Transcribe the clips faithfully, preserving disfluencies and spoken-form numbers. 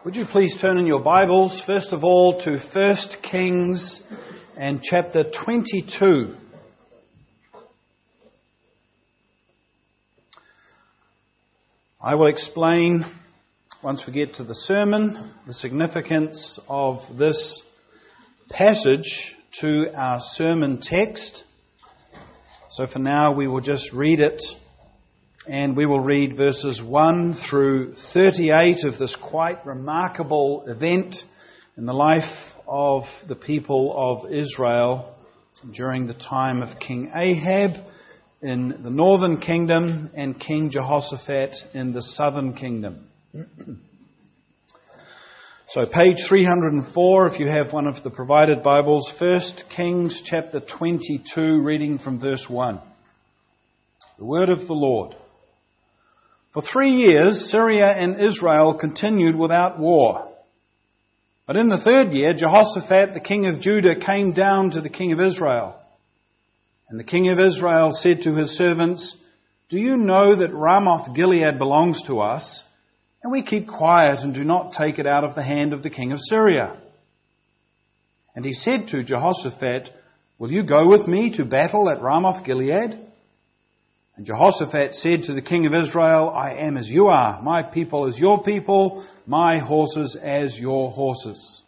Would you please turn in your Bibles, first of all, to First Kings and chapter twenty-two. I will explain, once we get to the sermon, the significance of this passage to our sermon text. So for now, we will just read it, and we will read verses one through thirty-eight of this quite remarkable event in the life of the people of Israel during the time of King Ahab in the northern kingdom and King Jehoshaphat in the southern kingdom. So page three hundred four, if you have one of the provided Bibles, First Kings chapter twenty-two, reading from verse one. The word of the Lord. For three years, Syria and Israel continued without war. But in the third year, Jehoshaphat, the king of Judah, came down to the king of Israel. And the king of Israel said to his servants, "Do you know that Ramoth Gilead belongs to us, and we keep quiet and do not take it out of the hand of the king of Syria?" And he said to Jehoshaphat, "Will you go with me to battle at Ramoth Gilead?" And Jehoshaphat said to the king of Israel, "I am as you are, my people as your people, my horses as your horses."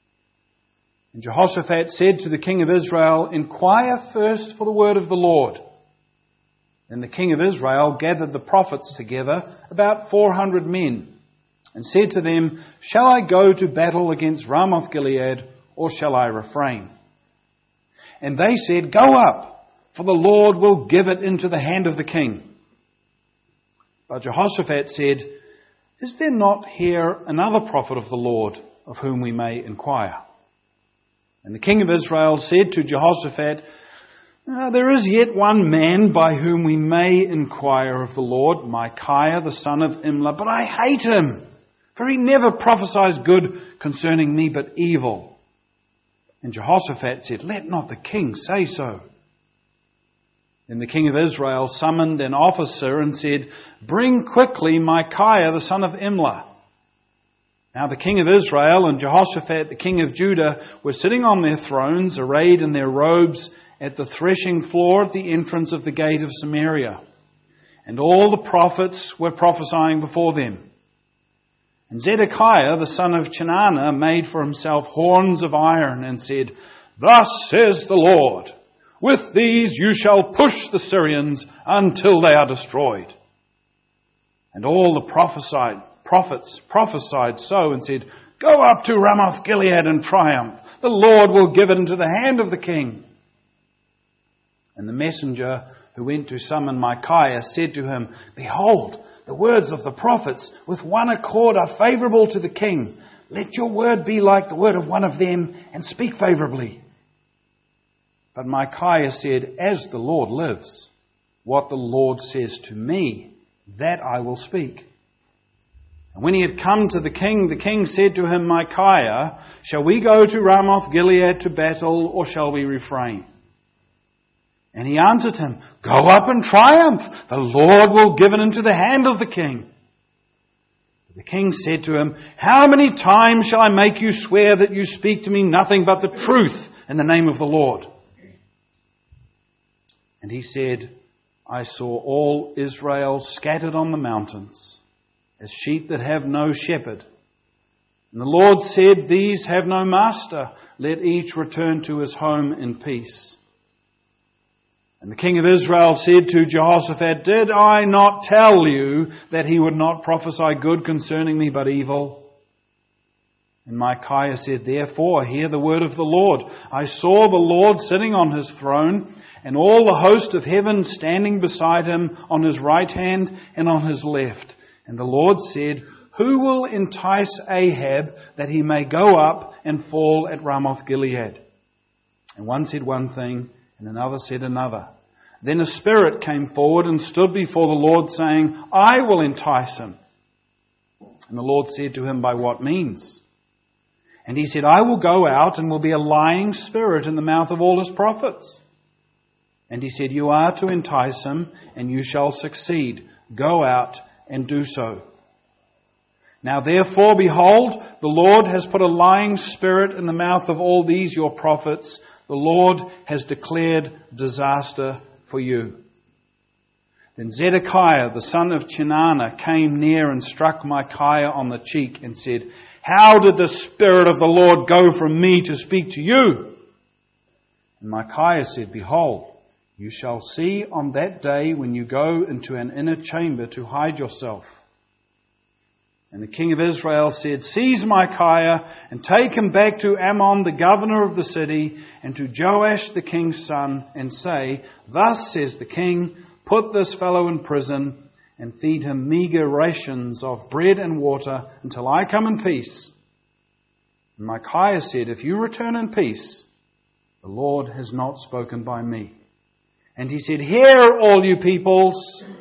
And Jehoshaphat said to the king of Israel, "Inquire first for the word of the Lord." Then the king of Israel gathered the prophets together, about four hundred men, and said to them, "Shall I go to battle against Ramoth Gilead, or shall I refrain?" And they said, "Go up, for the Lord will give it into the hand of the king." But Jehoshaphat said, "Is there not here another prophet of the Lord, of whom we may inquire?" And the king of Israel said to Jehoshaphat, "Uh, there is yet one man by whom we may inquire of the Lord, Micaiah the son of Imlah, but I hate him, for he never prophesies good concerning me, but evil." And Jehoshaphat said, "Let not the king say so." Then the king of Israel summoned an officer and said, "Bring quickly Micaiah the son of Imlah." Now the king of Israel and Jehoshaphat the king of Judah were sitting on their thrones, arrayed in their robes, at the threshing floor at the entrance of the gate of Samaria. And all the prophets were prophesying before them. And Zedekiah the son of Chenaanah made for himself horns of iron and said, "Thus says the Lord, with these you shall push the Syrians until they are destroyed." And all the prophesied, prophets prophesied so and said, "Go up to Ramoth Gilead and triumph. The Lord will give it into the hand of the king." And the messenger who went to summon Micaiah said to him, "Behold, the words of the prophets with one accord are favourable to the king. Let your word be like the word of one of them, and speak favourably." But Micaiah said, "As the Lord lives, what the Lord says to me, that I will speak." And when he had come to the king, the king said to him, "Micaiah, shall we go to Ramoth Gilead to battle, or shall we refrain?" And he answered him, "Go up and triumph. The Lord will give it into the hand of the king." But the king said to him, "How many times shall I make you swear that you speak to me nothing but the truth in the name of the Lord?" And he said, "I saw all Israel scattered on the mountains, as sheep that have no shepherd. And the Lord said, These have no master. Let each return to his home in peace." And the king of Israel said to Jehoshaphat, "Did I not tell you that he would not prophesy good concerning me, but evil?" And Micaiah said, "Therefore, hear the word of the Lord. I saw the Lord sitting on his throne, and all the host of heaven standing beside him on his right hand and on his left. And the Lord said, Who will entice Ahab that he may go up and fall at Ramoth Gilead?" And one said one thing, and another said another. Then a spirit came forward and stood before the Lord, saying, "I will entice him." And the Lord said to him, "By what means?" And he said, "I will go out and will be a lying spirit in the mouth of all his prophets." And he said, "You are to entice him, and you shall succeed. Go out and do so." Now therefore, behold, the Lord has put a lying spirit in the mouth of all these your prophets. The Lord has declared disaster for you. Then Zedekiah, the son of Chenaanah, came near and struck Micaiah on the cheek and said, How did the Spirit of the Lord go from me to speak to you? And Micaiah said, Behold, you shall see on that day when you go into an inner chamber to hide yourself. And the king of Israel said, Seize Micaiah and take him back to Ammon, the governor of the city, and to Joash the king's son, and say, Thus says the king, Put this fellow in prison and feed him meager rations of bread and water until I come in peace. And Micaiah said, If you return in peace, the Lord has not spoken by me. And he said, Hear, all you peoples.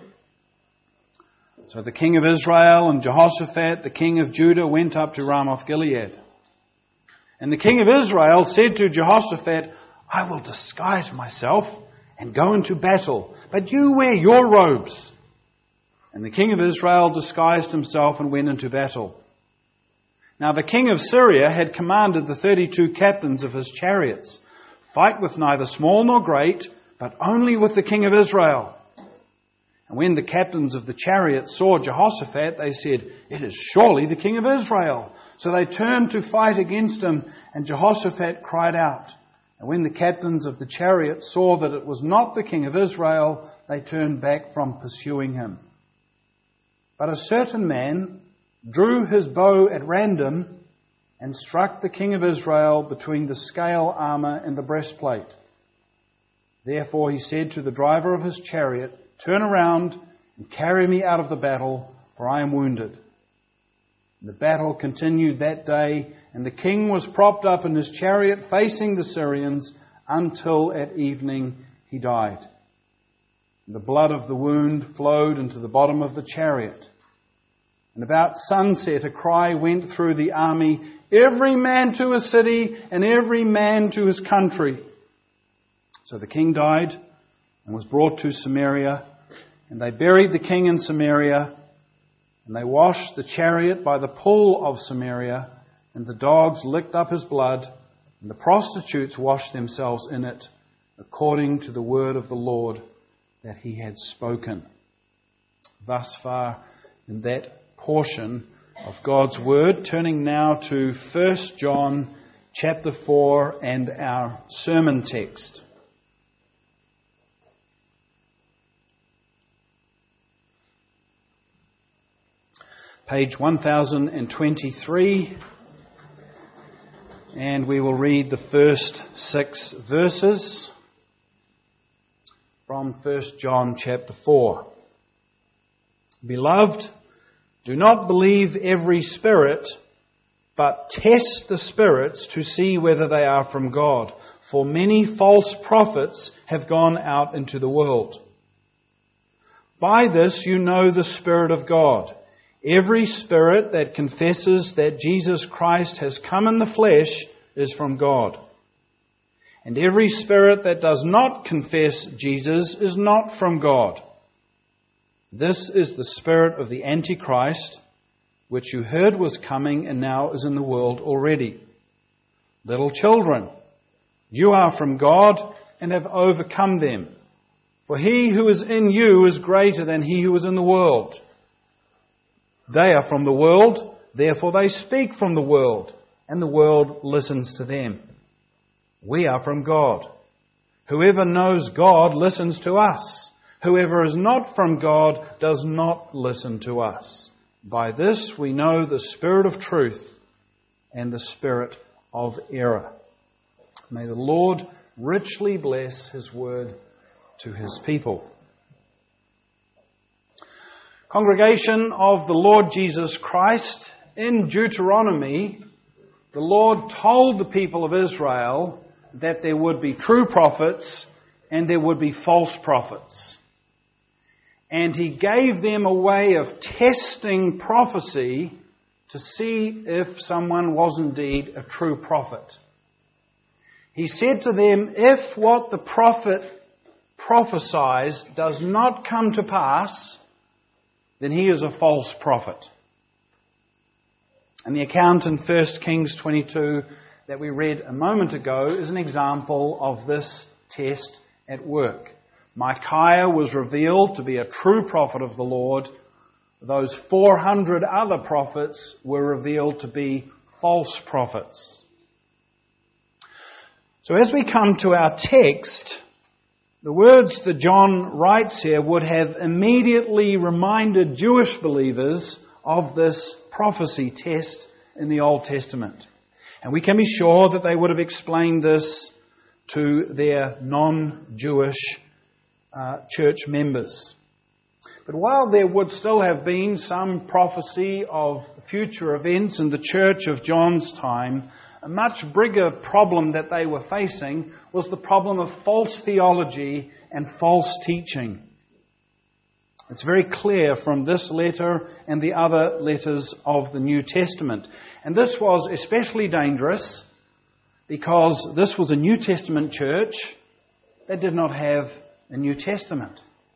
So the king of Israel and Jehoshaphat, the king of Judah, went up to Ramoth Gilead. And the king of Israel said to Jehoshaphat, I will disguise myself and go into battle, but you wear your robes. And the king of Israel disguised himself and went into battle. Now the king of Syria had commanded the thirty-two captains of his chariots, Fight with neither small nor great, but only with the king of Israel. And when the captains of the chariots saw Jehoshaphat, they said, It is surely the king of Israel. So they turned to fight against him, and Jehoshaphat cried out. And when the captains of the chariots saw that it was not the king of Israel, they turned back from pursuing him. But a certain man drew his bow at random and struck the king of Israel between the scale armor and the breastplate. Therefore he said to the driver of his chariot, Turn around and carry me out of the battle, for I am wounded. The battle continued that day, and the king was propped up in his chariot facing the Syrians until at evening he died. The blood of the wound flowed into the bottom of the chariot. And about sunset a cry went through the army, Every man to his city and every man to his country. So the king died and was brought to Samaria, and they buried the king in Samaria. And they washed the chariot by the pool of Samaria, and the dogs licked up his blood, and the prostitutes washed themselves in it, according to the word of the Lord that he had spoken. Thus far in that portion of God's word. Turning now to First John chapter four and our sermon text. Page one thousand twenty-three, and we will read the first six verses from First John chapter four. Beloved, do not believe every spirit, but test the spirits to see whether they are from God. For many false prophets have gone out into the world. By this you know the Spirit of God. Every spirit that confesses that Jesus Christ has come in the flesh is from God. And every spirit that does not confess Jesus is not from God. This is the spirit of the Antichrist, which you heard was coming and now is in the world already. Little children, you are from God and have overcome them. For he who is in you is greater than he who is in the world. They are from the world, therefore they speak from the world, and the world listens to them. We are from God. Whoever knows God listens to us. Whoever is not from God does not listen to us. By this we know the spirit of truth and the spirit of error. May the Lord richly bless his word to his people. Congregation of the Lord Jesus Christ, in Deuteronomy, the Lord told the people of Israel that there would be true prophets and there would be false prophets. And he gave them a way of testing prophecy to see if someone was indeed a true prophet. He said to them, if what the prophet prophesies does not come to pass, then he is a false prophet. And the account in First Kings twenty-two that we read a moment ago is an example of this test at work. Micaiah was revealed to be a true prophet of the Lord. Those four hundred other prophets were revealed to be false prophets. So as we come to our text, the words that John writes here would have immediately reminded Jewish believers of this prophecy test in the Old Testament. And we can be sure that they would have explained this to their non-Jewish uh, church members. But while there would still have been some prophecy of future events in the church of John's time, a much bigger problem that they were facing was the problem of false theology and false teaching. It's very clear from this letter and the other letters of the New Testament. And this was especially dangerous because this was a New Testament church that did not have a New Testament.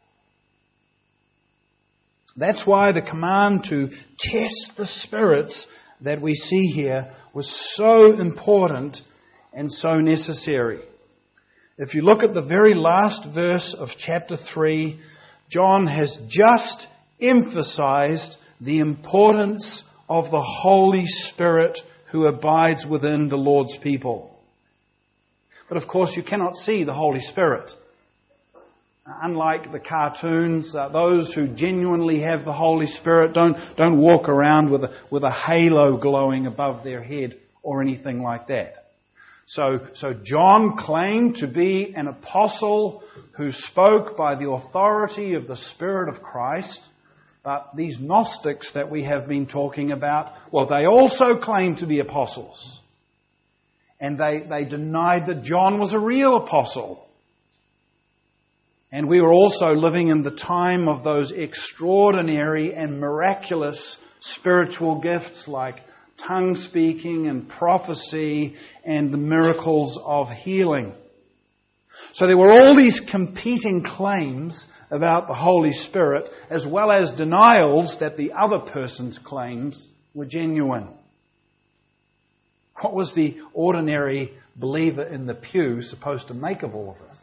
That's why the command to test the spirits that we see here was so important and so necessary. If you look at the very last verse of chapter three, John has just emphasized the importance of the Holy Spirit who abides within the Lord's people. But of course you cannot see the Holy Spirit. Unlike the cartoons, uh, those who genuinely have the Holy Spirit don't don't walk around with a, with a halo glowing above their head or anything like that. So, so John claimed to be an apostle who spoke by the authority of the Spirit of Christ. But these Gnostics that we have been talking about, well, they also claimed to be apostles. And they, they denied that John was a real apostle. And we were also living in the time of those extraordinary and miraculous spiritual gifts like tongue speaking and prophecy and the miracles of healing. So there were all these competing claims about the Holy Spirit as well as denials that the other person's claims were genuine. What was the ordinary believer in the pew supposed to make of all of this?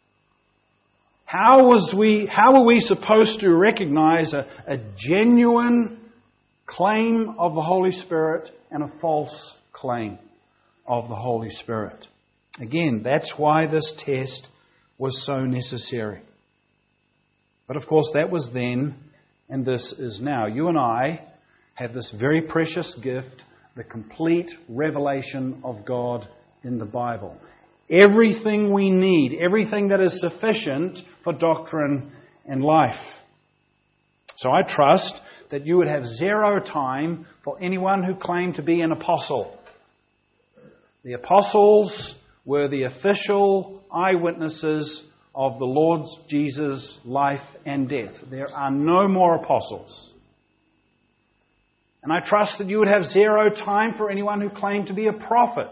How was we? How were we supposed to recognize a, a genuine claim of the Holy Spirit and a false claim of the Holy Spirit? Again, that's why this test was so necessary. But of course, that was then, and this is now. You and I have this very precious gift, the complete revelation of God in the Bible. Everything we need, everything that is sufficient for doctrine and life. So I trust that you would have zero time for anyone who claimed to be an apostle. The apostles were the official eyewitnesses of the Lord Jesus' life and death. There are no more apostles. And I trust that you would have zero time for anyone who claimed to be a prophet.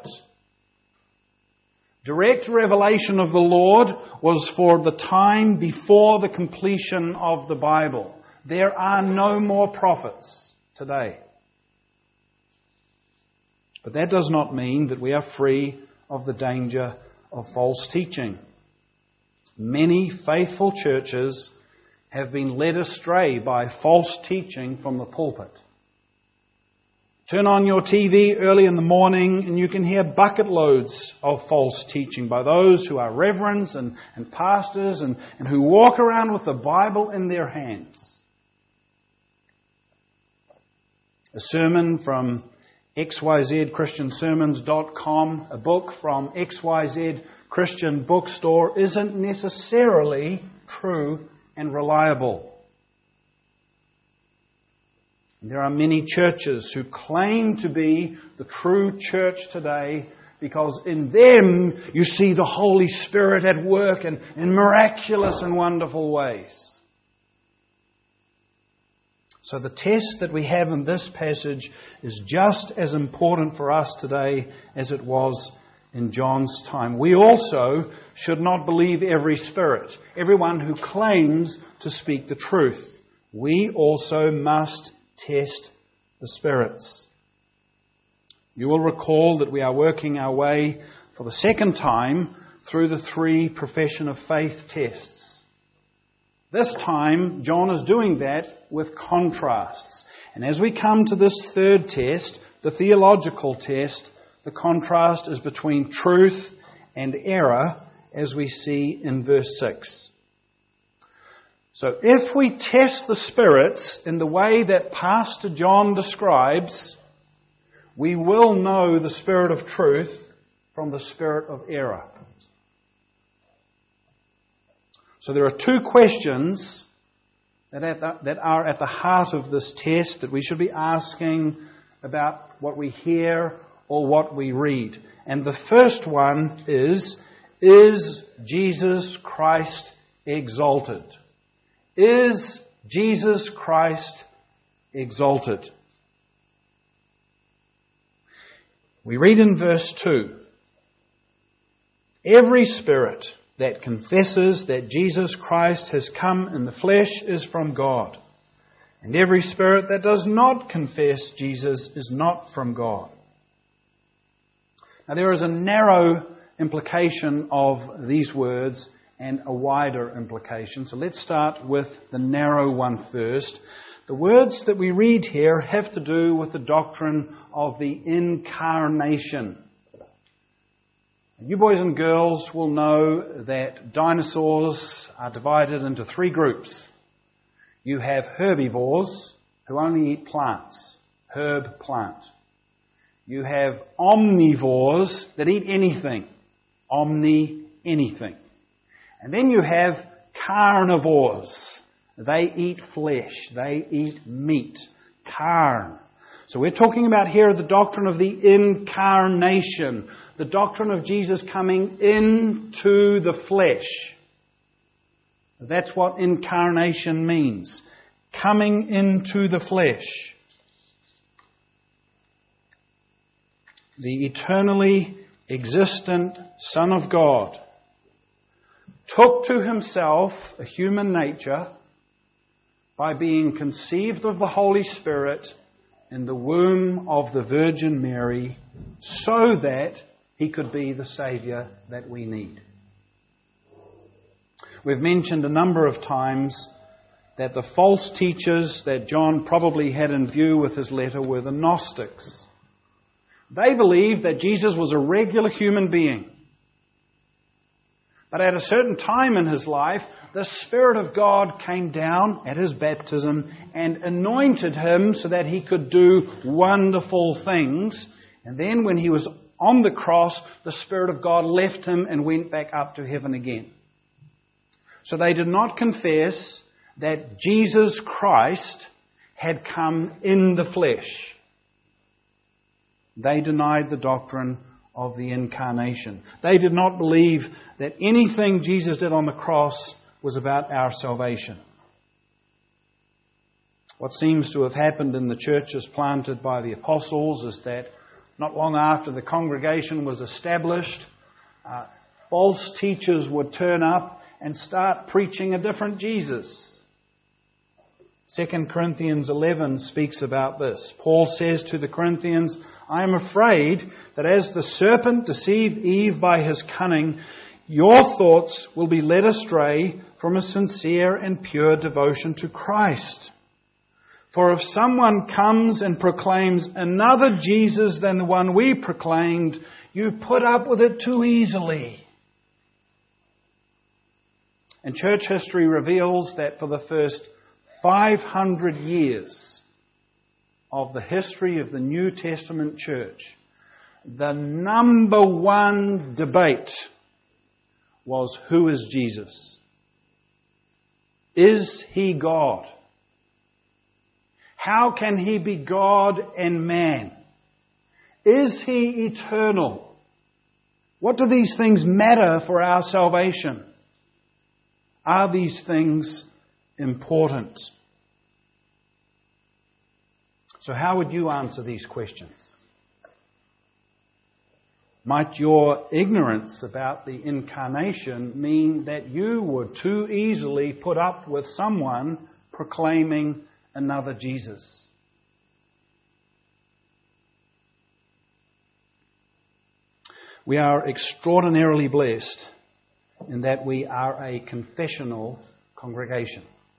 Direct revelation of the Lord was for the time before the completion of the Bible. There are no more prophets today. But that does not mean that we are free of the danger of false teaching. Many faithful churches have been led astray by false teaching from the pulpit. Turn on your T V early in the morning and you can hear bucket loads of false teaching by those who are reverends and, and pastors and, and who walk around with the Bible in their hands. A sermon from X Y Z Christian Sermons dot com, a book from X Y Z Christian Bookstore, isn't necessarily true and reliable. There are many churches who claim to be the true church today because in them you see the Holy Spirit at work in, in miraculous and wonderful ways. So the test that we have in this passage is just as important for us today as it was in John's time. We also should not believe every spirit, everyone who claims to speak the truth. We also must test the spirits. You will recall that we are working our way for the second time through the three profession of faith tests. This time, John is doing that with contrasts. And as we come to this third test, the theological test, the contrast is between truth and error, as we see in verse six. So if we test the spirits in the way that Pastor John describes, we will know the spirit of truth from the spirit of error. So there are two questions that are at the heart of this test that we should be asking about what we hear or what we read. And the first one is, is Jesus Christ exalted? Is Jesus Christ exalted? We read in verse two, every spirit that confesses that Jesus Christ has come in the flesh is from God. And every spirit that does not confess Jesus is not from God. Now there is a narrow implication of these words and a wider implication. So let's start with the narrow one first. The words that we read here have to do with the doctrine of the incarnation. You boys and girls will know that dinosaurs are divided into three groups. You have herbivores who only eat plants, herb plant. You have omnivores that eat anything, omni anything. And then you have carnivores. They eat flesh. They eat meat. Carn. So we're talking about here the doctrine of the incarnation. The doctrine of Jesus coming into the flesh. That's what incarnation means. Coming into the flesh. The eternally existent Son of God took to himself a human nature by being conceived of the Holy Spirit in the womb of the Virgin Mary so that he could be the Saviour that we need. We've mentioned a number of times that the false teachers that John probably had in view with his letter were the Gnostics. They believed that Jesus was a regular human being. But at a certain time in his life, the Spirit of God came down at his baptism and anointed him so that he could do wonderful things. And then when he was on the cross, the Spirit of God left him and went back up to heaven again. So they did not confess that Jesus Christ had come in the flesh. They denied the doctrine of the incarnation. They did not believe that anything Jesus did on the cross was about our salvation. What seems to have happened in the churches planted by the apostles is that not long after the congregation was established, uh, false teachers would turn up and start preaching a different Jesus. Second Corinthians eleven speaks about this. Paul says to the Corinthians, I am afraid that as the serpent deceived Eve by his cunning, your thoughts will be led astray from a sincere and pure devotion to Christ. For if someone comes and proclaims another Jesus than the one we proclaimed, you put up with it too easily. And church history reveals that for the first five hundred years of the history of the New Testament church, the number one debate was, who is Jesus? Is he God? How can he be God and man? Is he eternal? What do these things matter for our salvation? Are these things important? So how would you answer these questions? Might your ignorance about the incarnation mean that you would too easily put up with someone proclaiming another Jesus? We are extraordinarily blessed in that we are a confessional congregation.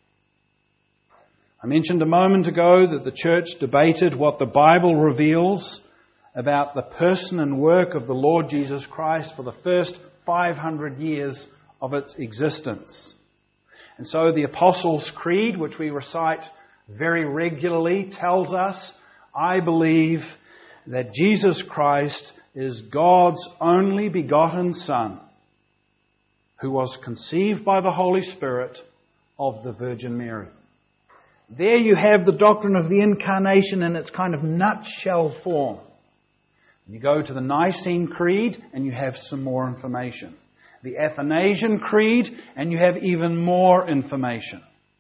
I mentioned a moment ago that the church debated what the Bible reveals about the person and work of the Lord Jesus Christ for the first five hundred years of its existence. And so the Apostles' Creed, which we recite very regularly, tells us, I believe that Jesus Christ is God's only begotten Son, who was conceived by the Holy Spirit of the Virgin Mary. There you have the doctrine of the Incarnation in its kind of nutshell form. You go to the Nicene Creed and you have some more information. The Athanasian Creed and you have even more information.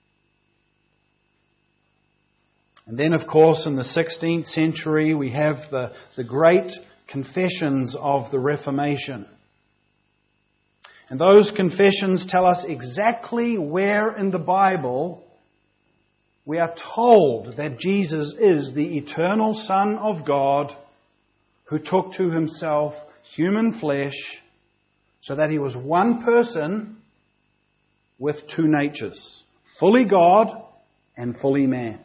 And then, of course, in the sixteenth century we have the, the great confessions of the Reformation. And those confessions tell us exactly where in the Bible we are told that Jesus is the eternal Son of God who took to Himself human flesh so that He was one person with two natures, fully God and fully man.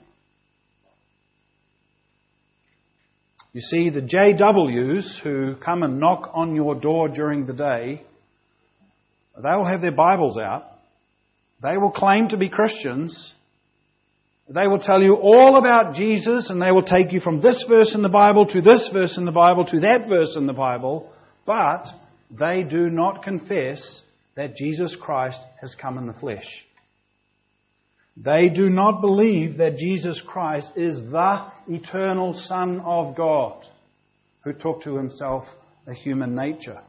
You see, the J Ws who come and knock on your door during the day, they will have their Bibles out. They will claim to be Christians. They will tell you all about Jesus, and they will take you from this verse in the Bible to this verse in the Bible to that verse in the Bible, but they do not confess that Jesus Christ has come in the flesh. They do not believe that Jesus Christ is the eternal Son of God who took to Himself a human nature.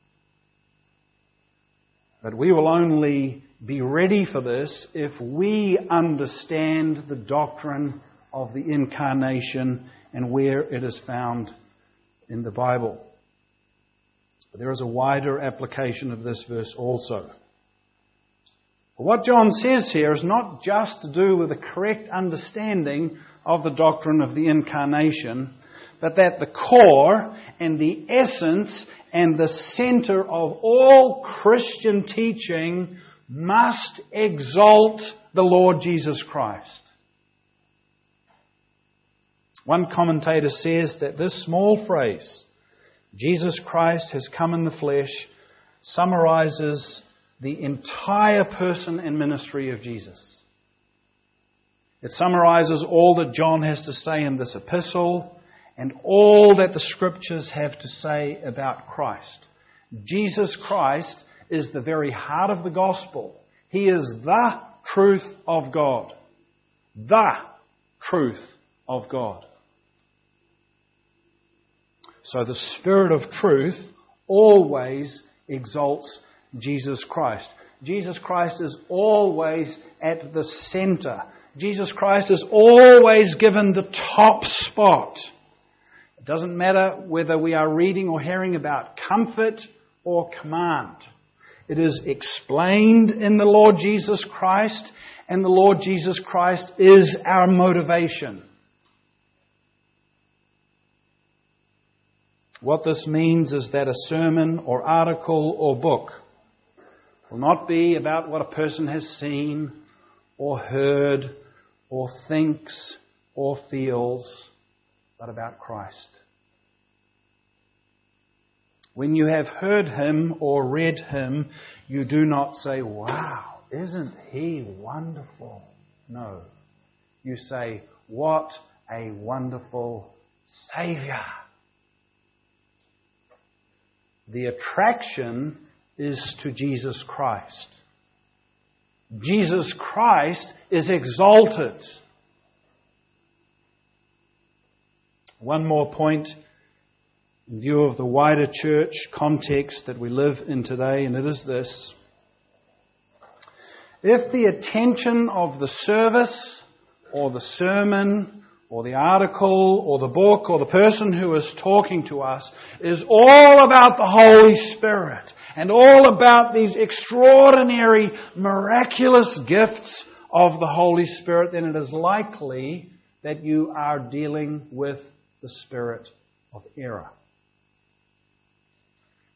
But we will only be ready for this if we understand the doctrine of the Incarnation and where it is found in the Bible. But there is a wider application of this verse also. What John says here is not just to do with a correct understanding of the doctrine of the Incarnation, but that the core and the essence and the center of all Christian teaching must exalt the Lord Jesus Christ. One commentator says that this small phrase, Jesus Christ has come in the flesh, summarizes the entire person and ministry of Jesus. It summarizes all that John has to say in this epistle and all that the Scriptures have to say about Christ. Jesus Christ is the very heart of the gospel. He is the truth of God. The truth of God. So the Spirit of truth always exalts Jesus Christ. Jesus Christ is always at the center. Jesus Christ is always given the top spot. It doesn't matter whether we are reading or hearing about comfort or command. It is explained in the Lord Jesus Christ, and the Lord Jesus Christ is our motivation. What this means is that a sermon or article or book will not be about what a person has seen or heard or thinks or feels, but about Christ. When you have heard Him or read Him, you do not say, "Wow, isn't He wonderful?" No. You say, "What a wonderful Saviour." The attraction is to Jesus Christ. Jesus Christ is exalted. One more point in view of the wider church context that we live in today, and it is this. If the attention of the service or the sermon or the article or the book or the person who is talking to us is all about the Holy Spirit and all about these extraordinary, miraculous gifts of the Holy Spirit, then it is likely that you are dealing with the spirit of error.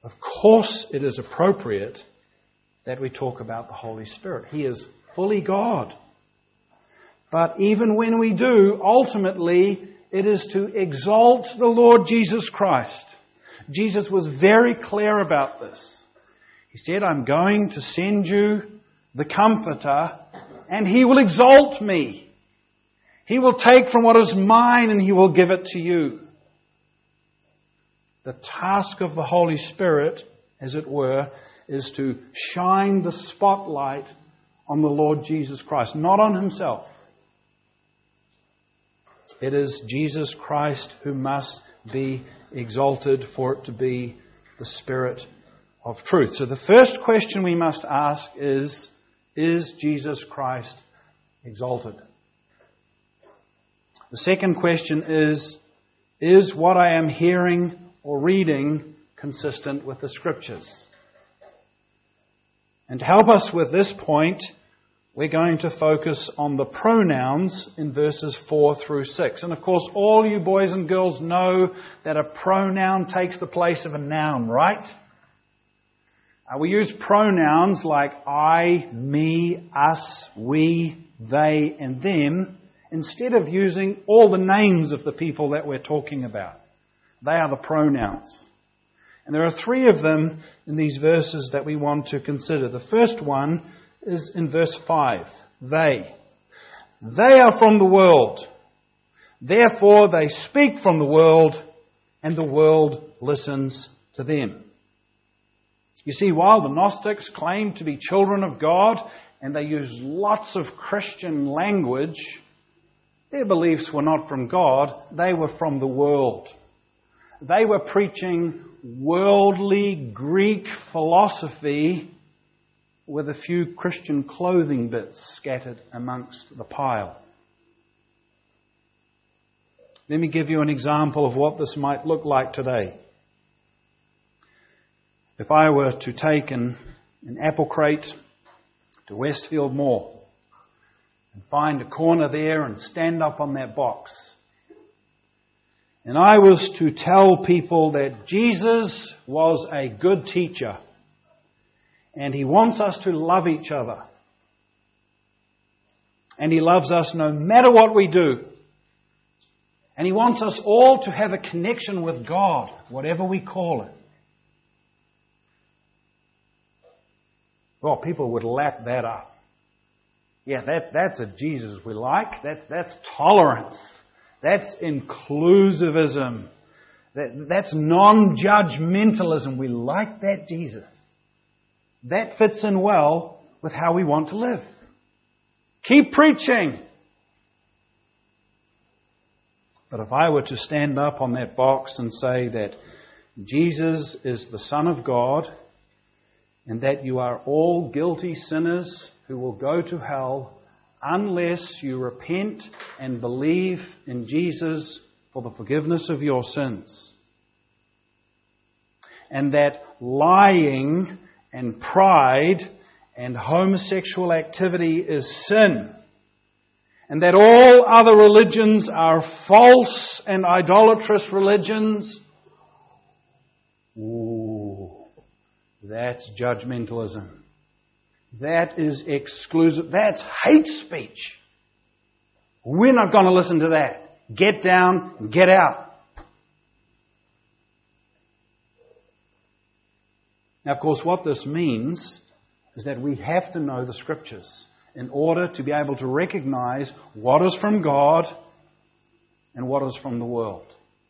Of course it is appropriate that we talk about the Holy Spirit. He is fully God. But even when we do, ultimately it is to exalt the Lord Jesus Christ. Jesus was very clear about this. He said, I'm going to send you the Comforter, and He will exalt me. He will take from what is mine and He will give it to you. The task of the Holy Spirit, as it were, is to shine the spotlight on the Lord Jesus Christ, not on Himself. It is Jesus Christ who must be exalted for it to be the Spirit of truth. So the first question we must ask is, is Jesus Christ exalted? The second question is, is what I am hearing or reading consistent with the Scriptures? And to help us with this point, we're going to focus on the pronouns in verses four through six. And of course, all you boys and girls know that a pronoun takes the place of a noun, right? Uh, we use pronouns like I, me, us, we, they, and them, instead of using all the names of the people that we're talking about. They are the pronouns. And there are three of them in these verses that we want to consider. The first one is in verse five. They. They are from the world. Therefore they speak from the world, and the world listens to them. You see, while the Gnostics claimed to be children of God, and they used lots of Christian language, their beliefs were not from God, they were from the world. They were preaching worldly Greek philosophy with a few Christian clothing bits scattered amongst the pile. Let me give you an example of what this might look like today. If I were to take an, an apple crate to Westfield Mall and find a corner there and stand up on that box, and I was to tell people that Jesus was a good teacher and He wants us to love each other, and He loves us no matter what we do, and He wants us all to have a connection with God, whatever we call it. Well, people would lap that up. Yeah, that, that's a Jesus we like. That, that's tolerance. That's inclusivism. That, that's non-judgmentalism. We like that Jesus. That fits in well with how we want to live. Keep preaching. But if I were to stand up on that box and say that Jesus is the Son of God, and that you are all guilty sinners who will go to hell unless you repent and believe in Jesus for the forgiveness of your sins, and that lying and pride and homosexual activity is sin, and that all other religions are false and idolatrous religions, ooh, that's judgmentalism. That is exclusive. That's hate speech. We're not going to listen to that. Get down, get out. Now, of course, what this means is that we have to know the Scriptures in order to be able to recognize what is from God and what is from the world.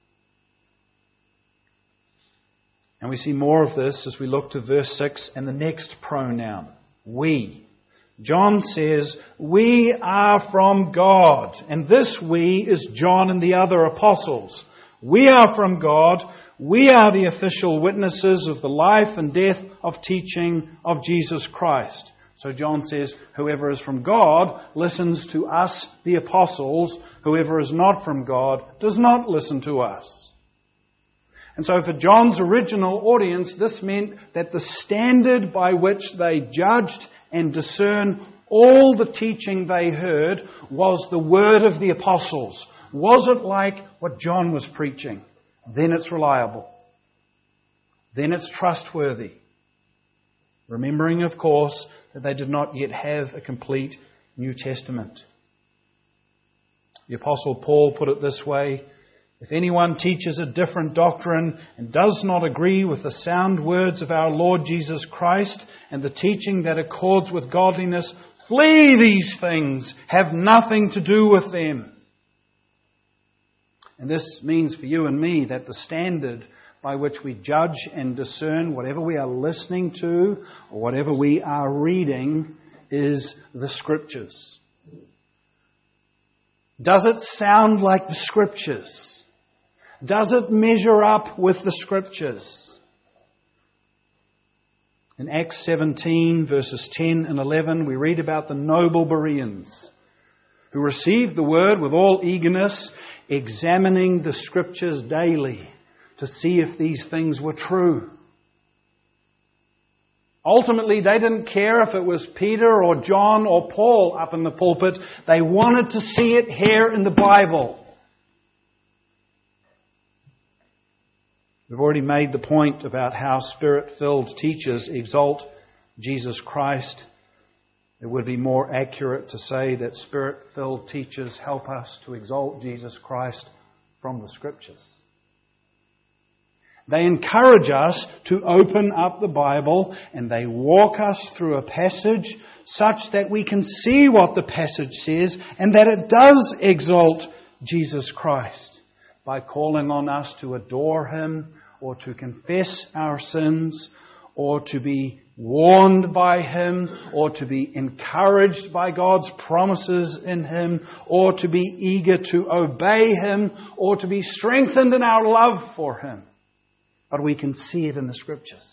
And we see more of this as we look to verse six and the next pronoun, we. John says, we are from God. And this we is John and the other apostles. We are from God. We are the official witnesses of the life and death of teaching of Jesus Christ. So John says, whoever is from God listens to us, the apostles. Whoever is not from God does not listen to us. And so for John's original audience, this meant that the standard by which they judged and discerned all the teaching they heard was the word of the apostles. Was it like what John was preaching? Then it's reliable. then it's trustworthy. Remembering, of course, that they did not yet have a complete New Testament. The Apostle Paul put it this way: if anyone teaches a different doctrine and does not agree with the sound words of our Lord Jesus Christ and the teaching that accords with godliness, flee these things. Have nothing to do with them. And this means for you and me that the standard by which we judge and discern whatever we are listening to or whatever we are reading is the Scriptures. Does it sound like the Scriptures? Does it measure up with the Scriptures? In Acts seventeen, verses ten and eleven, we read about the noble Bereans who received the word with all eagerness, examining the Scriptures daily to see if these things were true. Ultimately, they didn't care if it was Peter or John or Paul up in the pulpit. They wanted to see it here in the Bible. We've already made the point about how Spirit-filled teachers exalt Jesus Christ. It would be more accurate to say that Spirit-filled teachers help us to exalt Jesus Christ from the Scriptures. They encourage us to open up the Bible and they walk us through a passage such that we can see what the passage says and that it does exalt Jesus Christ by calling on us to adore Him or to confess our sins or to be warned by Him or to be encouraged by God's promises in Him or to be eager to obey Him or to be strengthened in our love for Him. But we can see it in the Scriptures.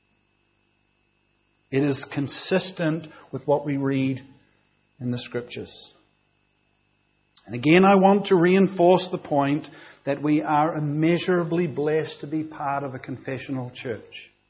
It is consistent with what we read in the Scriptures. And again, I want to reinforce the point that we are immeasurably blessed to be part of a confessional church.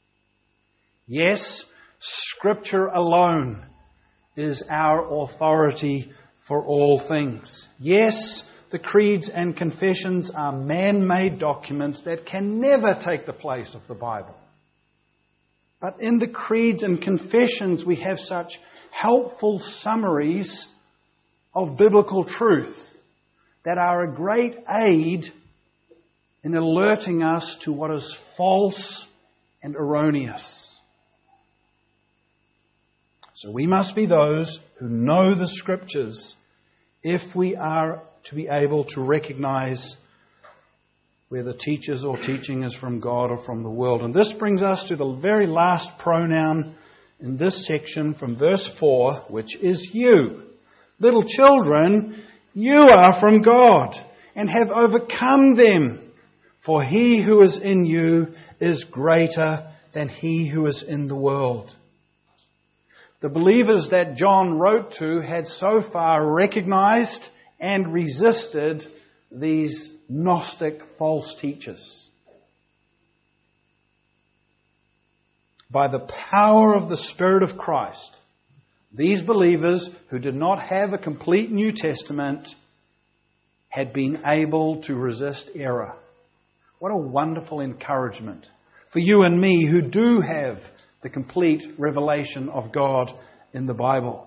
Yes, Scripture alone is our authority for all things. Yes, the creeds and confessions are man-made documents that can never take the place of the Bible. But in the creeds and confessions we have such helpful summaries of biblical truth that are a great aid in alerting us to what is false and erroneous. So we must be those who know the Scriptures if we are to be able to recognize where the teachers or teaching is from God or from the world. And this brings us to the very last pronoun in this section from verse four, which is you. Little children, you are from God and have overcome them, for He who is in you is greater than he who is in the world. The believers that John wrote to had so far recognized and resisted these Gnostic false teachers. By the power of the Spirit of Christ, these believers who did not have a complete New Testament had been able to resist error. What a wonderful encouragement for you and me who do have the complete revelation of God in the Bible.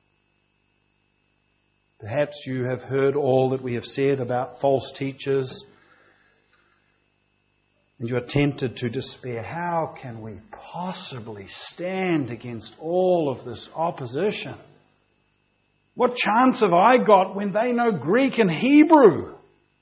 Perhaps you have heard all that we have said about false teachers and you are tempted to despair. How can we possibly stand against all of this opposition? What chance have I got when they know Greek and Hebrew?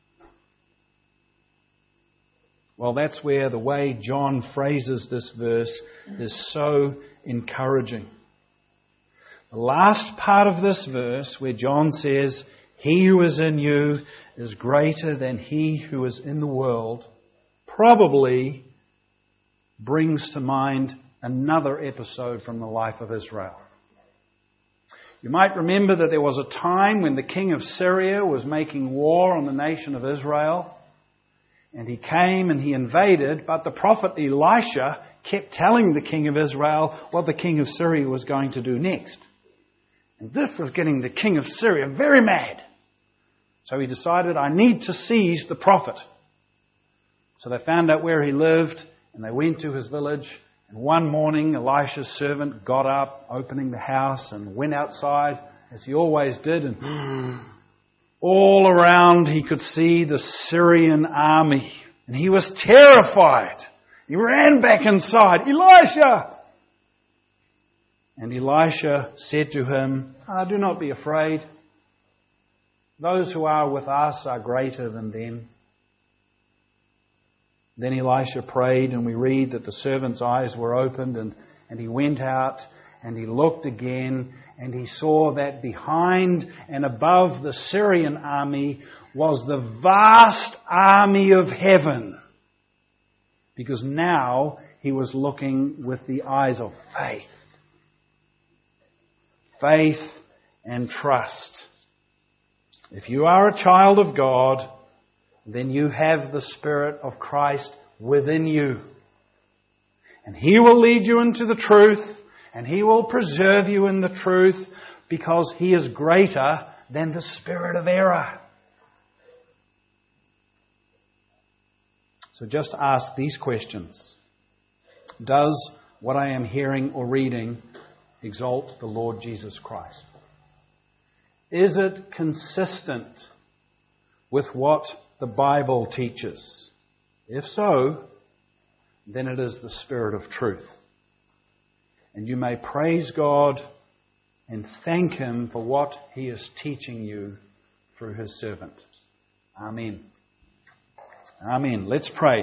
Well, that's where the way John phrases this verse is so encouraging. The last part of this verse where John says, "He who is in you is greater than he who is in the world," probably brings to mind another episode from the life of Israel. You might remember that there was a time when the king of Syria was making war on the nation of Israel. And he came and he invaded, but the prophet Elisha kept telling the king of Israel what the king of Syria was going to do next. And this was getting the king of Syria very mad. So he decided, I need to seize the prophet. So they found out where he lived And they went to his village. And one morning, Elisha's servant got up, opening the house, and went outside, as he always did. And all around he could see the Syrian army. And he was terrified. He ran back inside. Elisha! And Elisha said to him, "Ah, do not be afraid. Those who are with us are greater than them." Then Elisha prayed, and we read that the servant's eyes were opened, and, and he went out, and he looked again, and he saw that behind and above the Syrian army was the vast army of heaven. Because now he was looking with the eyes of faith. Faith and trust. If you are a child of God, then you have the Spirit of Christ within you. And He will lead you into the truth, and He will preserve you in the truth, because He is greater than the spirit of error. So just ask these questions. Does what I am hearing or reading exalt the Lord Jesus Christ? Is it consistent with what the Bible teaches? If so, then it is the Spirit of truth. And you may praise God and thank Him for what He is teaching you through His servant. Amen. Amen. Let's pray.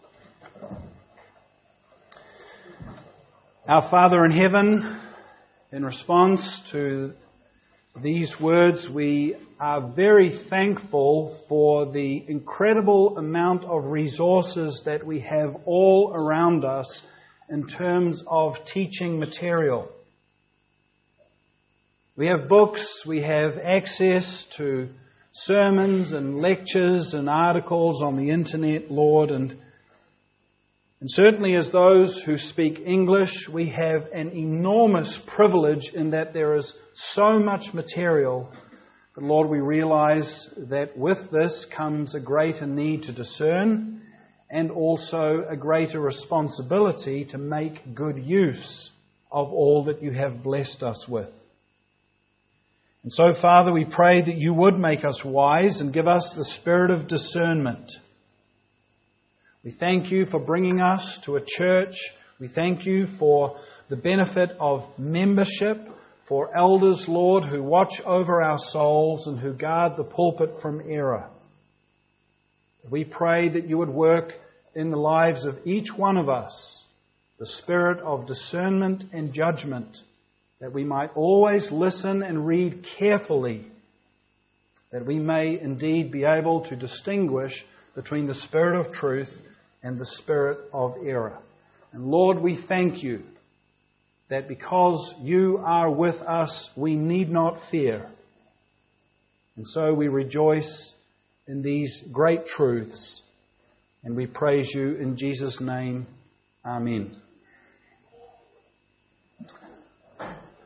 Our Father in heaven, in response to these words, we are very thankful for the incredible amount of resources that we have all around us in terms of teaching material. We have books, we have access to sermons and lectures and articles on the internet, Lord, and And certainly as those who speak English, we have an enormous privilege in that there is so much material. But Lord, we realize that with this comes a greater need to discern and also a greater responsibility to make good use of all that you have blessed us with. And so, Father, we pray that you would make us wise and give us the spirit of discernment. We thank you for bringing us to a church. We thank you for the benefit of membership, for elders, Lord, who watch over our souls and who guard the pulpit from error. We pray that you would work in the lives of each one of us the spirit of discernment and judgment, that we might always listen and read carefully, that we may indeed be able to distinguish between the spirit of truth and the spirit of error. And Lord, we thank you that because you are with us, we need not fear. And so we rejoice in these great truths, and we praise you in Jesus' name. Amen.